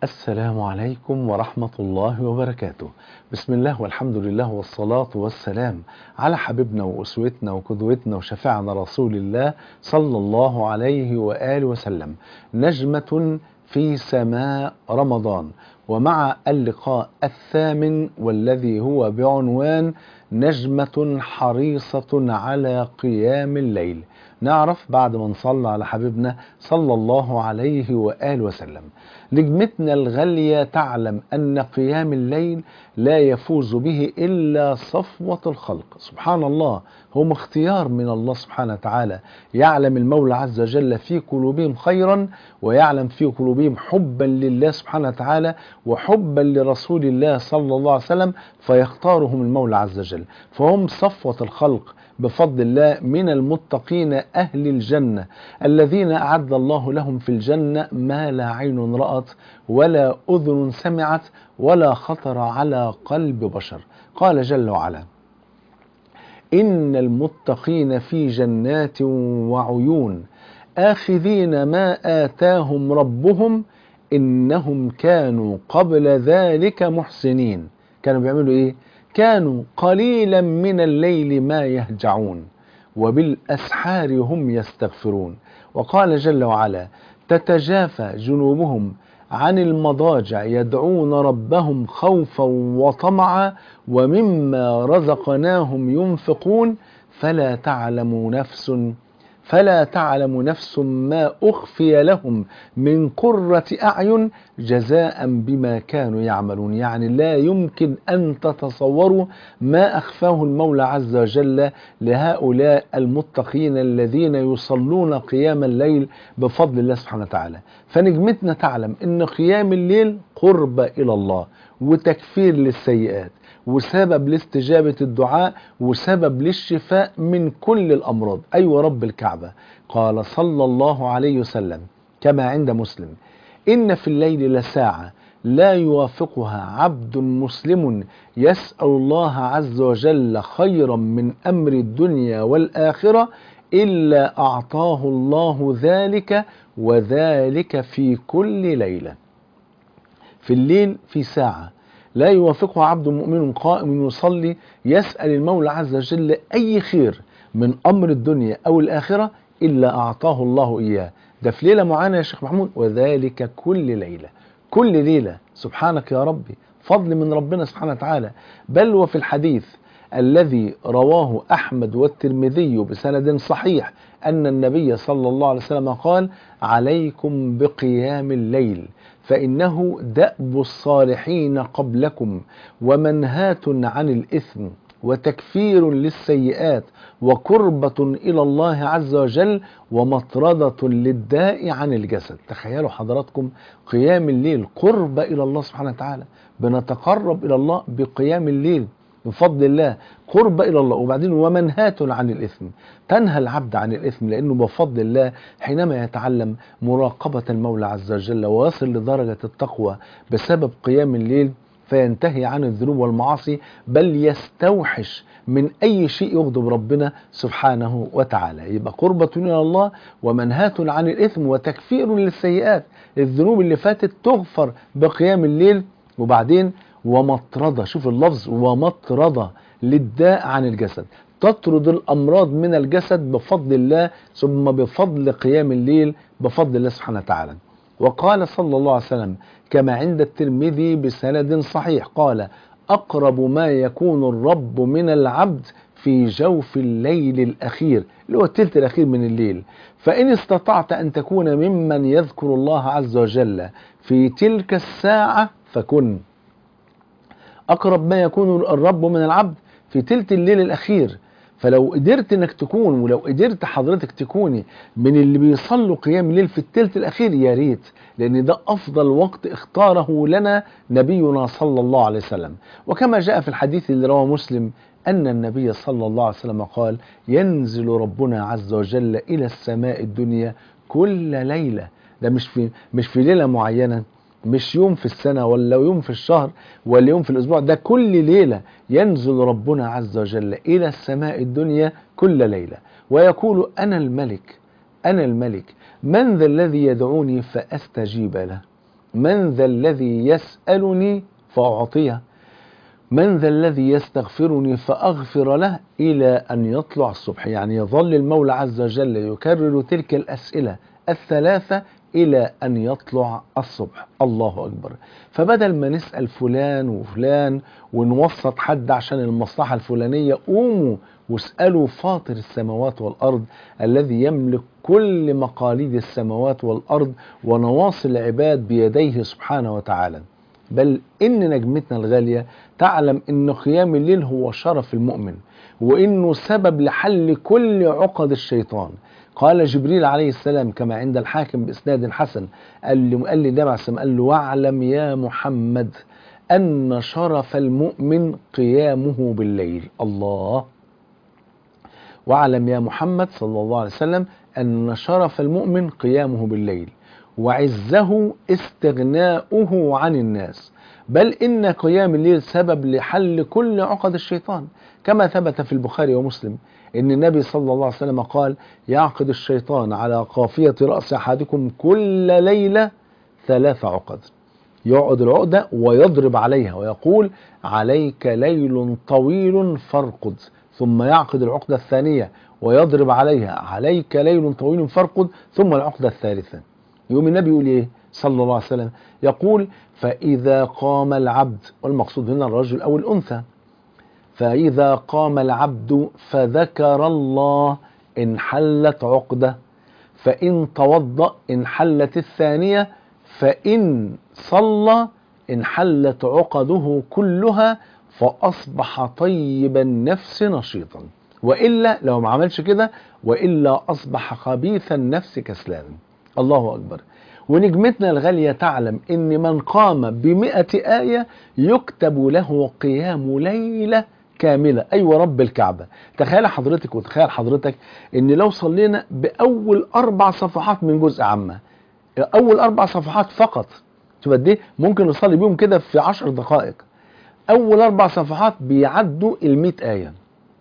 السلام عليكم ورحمة الله وبركاته. بسم الله والحمد لله والصلاة والسلام على حبيبنا وأسوتنا وقدوتنا وشفيعنا رسول الله صلى الله عليه وآله وسلم. نجمة في سماء رمضان، ومع اللقاء الثامن والذي هو بعنوان نجمة حريصة على قيام الليل. نعرف بعد ما نصلى على حبيبنا صلى الله عليه وآله وسلم. نجمتنا الغالية تعلم أن قيام الليل لا يفوز به إلا صفوة الخلق. سبحان الله، هم اختيار من الله سبحانه وتعالى. يعلم المولى عز وجل في قلوبهم خيرا، ويعلم في قلوبهم حبا لله سبحانه وتعالى وحبا لرسول الله صلى الله عليه وسلم، فيختارهم المولى عز وجل. فهم صفوة الخلق بفضل الله، من المتقين أهل الجنة الذين أعد الله لهم في الجنة ما لا عين رأت ولا أذن سمعت ولا خطر على قلب بشر. قال جل وعلا: إن المتقين في جنات وعيون آخذين ما آتاهم ربهم إنهم كانوا قبل ذلك محسنين. كانوا بيعملوا إيه؟ كانوا قليلا من الليل ما يهجعون وبالأسحار هم يستغفرون. وقال جل وعلا: تتجافى جنوبهم عن المضاجع يدعون ربهم خوفا وطمعا ومما رزقناهم ينفقون فلا تعلم نفس ما أخفي لهم من قرة أعين جزاء بما كانوا يعملون. يعني لا يمكن أن تتصوروا ما أخفاه المولى عز وجل لهؤلاء المتقين الذين يصلون قيام الليل بفضل الله سبحانه وتعالى. فنجمتنا تعلم أن قيام الليل قرب إلى الله وتكفير للسيئات وسبب لاستجابة الدعاء وسبب للشفاء من كل الأمراض. أيوة رب الكعبة قال صلى الله عليه وسلم كما عند مسلم: إن في الليل لساعة لا يوافقها عبد مسلم يسأل الله عز وجل خيرا من أمر الدنيا والآخرة إلا أعطاه الله ذلك، وذلك في كل ليلة. في الليل في ساعة لا يوافقها عبد مؤمن قائم يصلي يسأل المولى عز وجل أي خير من أمر الدنيا أو الآخرة إلا أعطاه الله إياه. ده في ليلة معينة يا شيخ محمود، وذلك كل ليلة. كل ليلة. سبحانك يا ربي، فضل من ربنا سبحانه وتعالى. بل وفي الحديث الذي رواه أحمد والترمذي بسند صحيح أن النبي صلى الله عليه وسلم قال: عليكم بقيام الليل فإنه دأب الصالحين قبلكم ومنهاة عن الإثم وتكفير للسيئات وقربة إلى الله عز وجل ومطردة للداء عن الجسد. تخيلوا حضراتكم قيام الليل قرب إلى الله سبحانه وتعالى، بنتقرب إلى الله بقيام الليل بفضل الله، قرب إلى الله. وبعدين ومنهاة عن الإثم، تنهى العبد عن الإثم، لأنه بفضل الله حينما يتعلم مراقبة المولى عز وجل ويصل لدرجة التقوى بسبب قيام الليل فينتهي عن الذنوب والمعاصي، بل يستوحش من أي شيء يغضب ربنا سبحانه وتعالى. يبقى قربة إلى الله ومنهاة عن الإثم وتكفير للسيئات. الذنوب اللي فاتت تغفر بقيام الليل. وبعدين ومطردة، شوف اللفظ، ومطردة للداء عن الجسد، تطرد الأمراض من الجسد بفضل الله ثم بفضل قيام الليل بفضل الله سبحانه وتعالى. وقال صلى الله عليه وسلم كما عند الترمذي بسند صحيح قال: أقرب ما يكون الرب من العبد في جوف الليل الأخير، اللي هو الثلث الأخير من الليل، فإن استطعت أن تكون ممن يذكر الله عز وجل في تلك الساعة فكن. أقرب ما يكون الرب من العبد في تلت الليل الأخير. فلو قدرت انك تكون، ولو قدرت حضرتك تكوني من اللي بيصلوا قيام الليل في التلت الأخير، يا ريت، لأن ده أفضل وقت اختاره لنا نبينا صلى الله عليه وسلم. وكما جاء في الحديث اللي رواه مسلم أن النبي صلى الله عليه وسلم قال: ينزل ربنا عز وجل إلى السماء الدنيا كل ليلة. ده مش في ليلة معينة، مش يوم في السنة ولا يوم في الشهر ولا يوم في الأسبوع، ده كل ليلة ينزل ربنا عز وجل إلى السماء الدنيا كل ليلة ويقول: أنا الملك من ذا الذي يدعوني فأستجيب له. من ذا الذي يسألني فأعطيه، من ذا الذي يستغفرني فأغفر له، إلى أن يطلع الصبح. يعني يظل المولى عز وجل يكرر تلك الأسئلة الثلاثة إلى أن يطلع الصبح. الله أكبر. فبدل ما نسأل فلان وفلان ونوسط حد عشان المصلحة الفلانية، قوموا واسألوا فاطر السماوات والأرض الذي يملك كل مقاليد السماوات والأرض ونواصي العباد بيديه سبحانه وتعالى. بل إن نجمتنا الغالية تعلم إن قيام الليل هو شرف المؤمن، وإنه سبب لحل كل عقد الشيطان. قال جبريل عليه السلام كما عند الحاكم بإسناد حسن، قال لي النبي عليه السلام، قال له: واعلم يا محمد أن شرف المؤمن قيامه بالليل. الله. واعلم يا محمد صلى الله عليه وسلم أن شرف المؤمن قيامه بالليل، وعزه استغناؤه عن الناس، بل إن قيام الليل سبب لحل كل عقد الشيطان، كما ثبت في البخاري ومسلم إن النبي صلى الله عليه وسلم قال: يعقد الشيطان على قافية رأس أحدكم كل ليلة 3 عقد. يقعد العقدة ويضرب عليها ويقول: عليك ليل طويل فارقد. ثم يعقد العقدة الثانية ويضرب عليها: عليك ليل طويل فارقد. ثم العقدة الثالثة. يوم النبي يقول ايه صلى الله عليه وسلم؟ يقول: فإذا قام العبد، والمقصود هنا الرجل أو الأنثى، فإذا قام العبد فذكر الله انحلت عقدة، فإن توضأ انحلت الثانية، فإن صلى انحلت عقده كلها، فأصبح طيب النفس نشيطا، وإلا لو ما عملش كده، وإلا أصبح خبيث النفس كسلانا. الله أكبر. ونجمتنا الغالية تعلم إن من قام ب100 آية يكتب له قيام ليلة كاملة. أيوة رب الكعبة. تخيل حضرتك وتخيل حضرتك إن لو صلينا بأول 4 صفحات من جزء عامة، أول 4 صفحات فقط، شوف قد إيه ممكن نصلي بيهم كده في 10 دقائق. أول 4 صفحات بيعدوا 100 آية.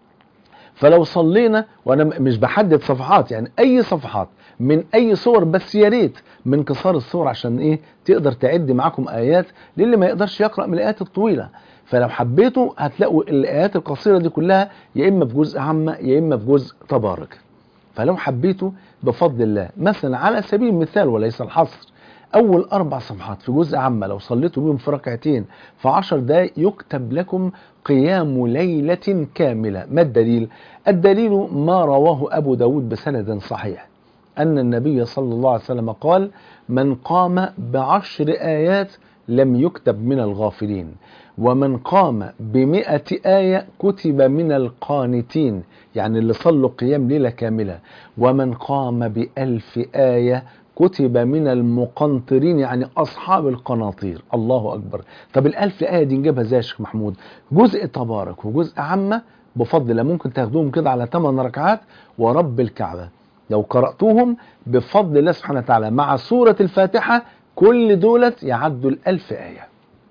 فلو صلينا، وانا مش بحدد صفحات، يعني اي صفحات من اي صور، بس يا ريت من قصار الصور عشان ايه تقدر تعد معاكم ايات للي ما يقدرش يقرأ من الايات الطويلة. فلو حبيتوا هتلاقوا الايات القصيرة دي كلها يا اما في جزء عامة يا اما في جزء تبارك. فلو حبيتوا بفضل الله، مثلا على سبيل المثال وليس الحصر، أول 4 صفحات في جزء عامة لو صليتوا بيهم في ركعتين في 10 دقائق يكتب لكم قيام ليلة كاملة. ما الدليل؟ الدليل ما رواه أبو داود بسند صحيح أن النبي صلى الله عليه وسلم قال: من قام ب10 آيات لم يكتب من الغافلين، ومن قام ب100 آية كتب من القانتين، يعني اللي صلوا قيام ليلة كاملة، ومن قام ب1000 آية كتب من المقنطرين، يعني أصحاب القناطير. الله أكبر. طب 1000 آية دي نجيبها ازاي يا شيخ محمود؟ جزء تبارك وجزء عامة بفضل الله ممكن تاخدوهم كده على 8 ركعات، ورب الكعبة لو قرأتوهم بفضل الله سبحانه وتعالى مع سورة الفاتحة، كل دولت يعدوا 1000 آية.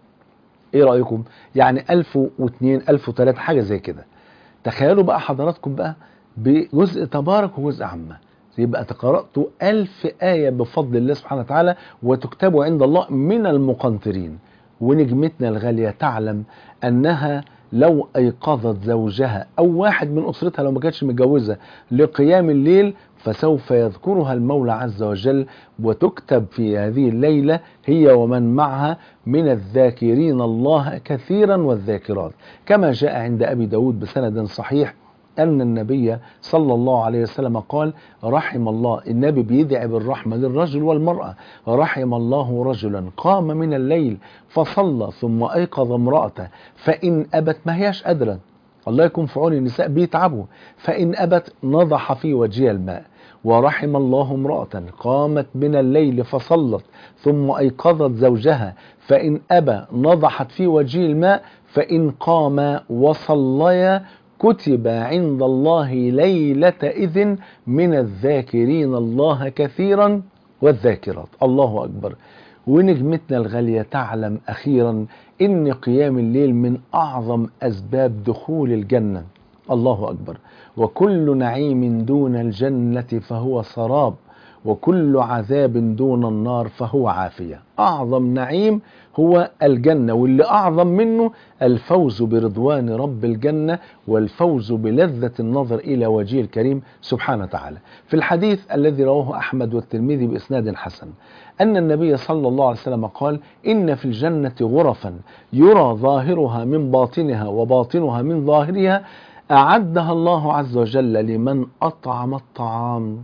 ايه رأيكم؟ يعني 1002 1003 حاجة زي كده. تخيلوا بقى حضراتكم بقى بجزء تبارك وجزء عامة، يبقى قرأتوا 1000 آية بفضل الله سبحانه وتعالى، وتكتبوا عند الله من المقنطرين. ونجمتنا الغالية تعلم أنها لو أيقظت زوجها أو واحد من أسرتها لو ما كانتش متجوزة لقيام الليل، فسوف يذكرها المولى عز وجل، وتكتب في هذه الليلة هي ومن معها من الذاكرين الله كثيرا والذاكرات، كما جاء عند أبي داود بسند صحيح أن النبي صلى الله عليه وسلم قال: رحم الله، النبي بيدعي بالرحمة للرجل والمرأة، رحم الله رجلا قام من الليل فصلى ثم أيقظ امرأته فإن أبت، ما هياش قادرة، الله يكون في عون النساء بيتعبوا، فإن أبت نضح في وجهها الماء. ورحم الله امرأة قامت من الليل فصلت ثم أيقظت زوجها فإن أبى نضحت في وجهه الماء، فإن قام وصليا كتب عند الله ليلة إذن من الذاكرين الله كثيرا والذاكرات. الله أكبر. ونجمتنا الغالية تعلم أخيرا إن قيام الليل من أعظم أسباب دخول الجنة. الله أكبر. وكل نعيم دون الجنة فهو سراب، وكل عذاب دون النار فهو عافية. أعظم نعيم هو الجنة، واللي أعظم منه الفوز برضوان رب الجنة والفوز بلذة النظر إلى وجهه الكريم سبحانه وتعالى. في الحديث الذي رواه أحمد والترمذي بإسناد حسن أن النبي صلى الله عليه وسلم قال: إن في الجنة غرفا يرى ظاهرها من باطنها وباطنها من ظاهرها، أعدها الله عز وجل لمن أطعم الطعام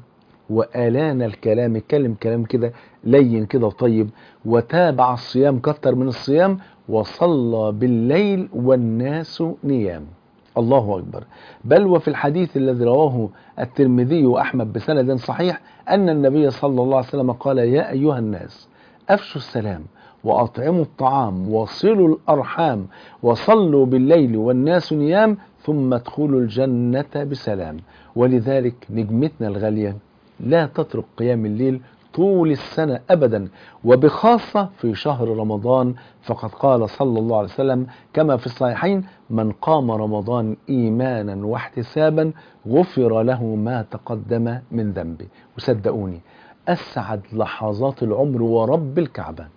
وآلان الكلام، يتكلم كلام كده لين كده طيب، وتابع الصيام، كتر من الصيام، وصلى بالليل والناس نيام. الله أكبر. بل وفي الحديث الذي رواه الترمذي وأحمد بسند صحيح أن النبي صلى الله عليه وسلم قال: يا أيها الناس أفشوا السلام وأطعموا الطعام وصلوا الأرحام وصلوا بالليل والناس نيام ثم ادخلوا الجنة بسلام. ولذلك نجمتنا الغالية لا تترك قيام الليل طول السنة أبدا، وبخاصة في شهر رمضان، فقد قال صلى الله عليه وسلم كما في الصحيحين: من قام رمضان إيمانا واحتسابا غفر له ما تقدم من ذنبه. وصدقوني أسعد لحظات العمر ورب الكعبة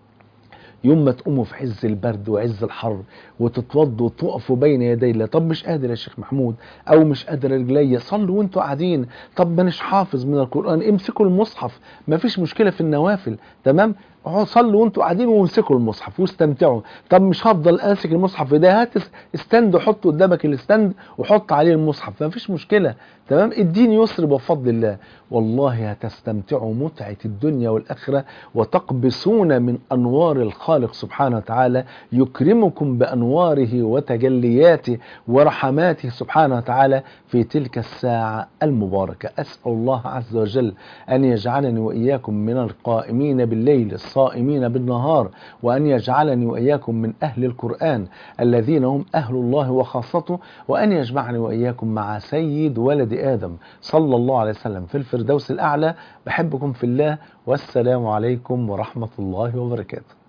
يوم ما تقوموا في عز البرد وعز الحر وتتوضوا وتقفوا بين يدي الله. طب مش قادر يا شيخ محمود، او مش قادر رجلي، صلوا وانتوا قاعدين. طب مانيش حافظ من القرآن، امسكوا المصحف، مفيش مشكلة في النوافل، تمام؟ صلوا وانتوا قاعدين وامسكوا المصحف واستمتعوا. طب مش هفضل امسك المصحف في ده، هات استند وحط قدامك الاستند وحط عليه المصحف، مفيش مشكلة، تمام؟ الدين يسر بفضل الله. والله هتستمتعوا متعة الدنيا والآخرة وتقبسون من أنوار الخالق سبحانه وتعالى، يكرمكم بأنواره وتجلياته ورحماته سبحانه وتعالى في تلك الساعة المباركة. أسأل الله عز وجل أن يجعلني وإياكم من القائمين بالليل الصائمين بالنهار، وأن يجعلني وإياكم من أهل القرآن الذين هم أهل الله وخاصته، وأن يجمعني وإياكم مع سيد ولد آدم صلى الله عليه وسلم في الفردوس الأعلى. بحبكم في الله، والسلام عليكم ورحمة الله وبركاته.